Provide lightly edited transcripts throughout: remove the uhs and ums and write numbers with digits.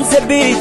the beat.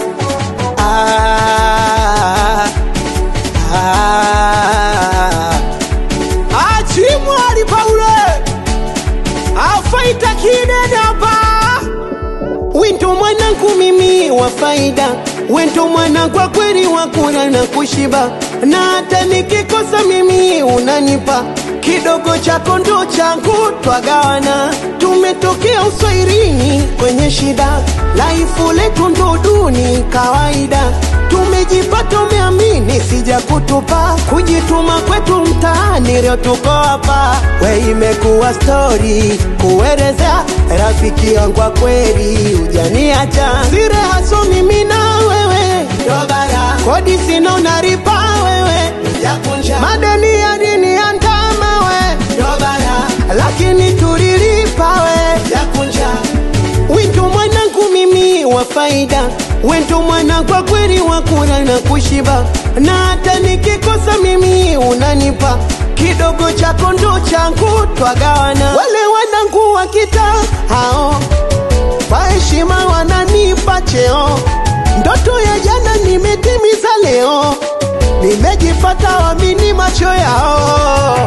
Achimwari Paule afaita kidede hapa. Wento mwanangu mimi wa faida, wento mwana kwa kweli wakula na kushiba, na hata nikikosa mimi unanipa kidogo chako ndo changu, twagawana. Tumetokea uswairini kwenye shida, laifu letu ndo duni kawaida. Tumejipata umeamini sija kutupa, kujituma kwetu mtaani leo tuko hapa. We imekuwa story kueleza rafiki yangu kwa kweli hujaniacha. Sire haso mimi na wewe dobara, kodi sina unaripa wewe hujakunja, madeni ya dini andama we dobara, lakini tulilipa we hujakunja. Wento mwanangu mimi wa faida, wento mwana kwa kweli wakula na kushiba, na hata nikikosa mimi unanipa kidogo chako ndo changu, twagawana. Wale wanangu wa kita hao kwa heshima wananipa cheo, ndoto ya jana nimetimiza leo, nimejipata wamini macho yao.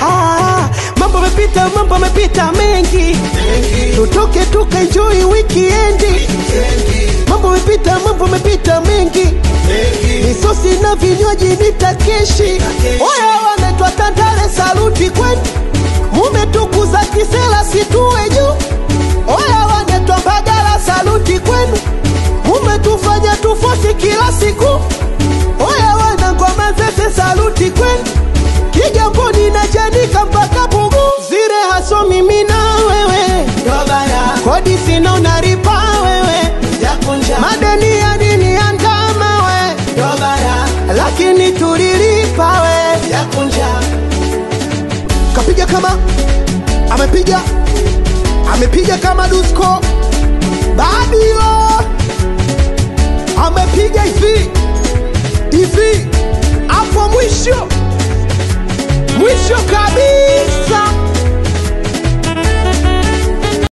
Mambo mepita mengi, tutoke tuka enjoy weekendi. Mambo mepita mengi, misosi na vinywaji nitakeshi. Oya wanaitwa Tandale saluti kwenu, mumetukuza kisela situwe juu. Oya wanaitwa Mbagala saluti kwenu, mumetufanya tufosi kila siku. Oya wanangwa Manzese saluti kwenu, Kigamboni na Chanika mpaka Pugu. Zire haso mimi na wewe dobara, kodi sina unaripa wewe hujakunja, madeni ya dini andama we dobara, lakini tulilipa we hujakunja. Kapiga kama amepiga kama Dusko Babilo, amepiga hivi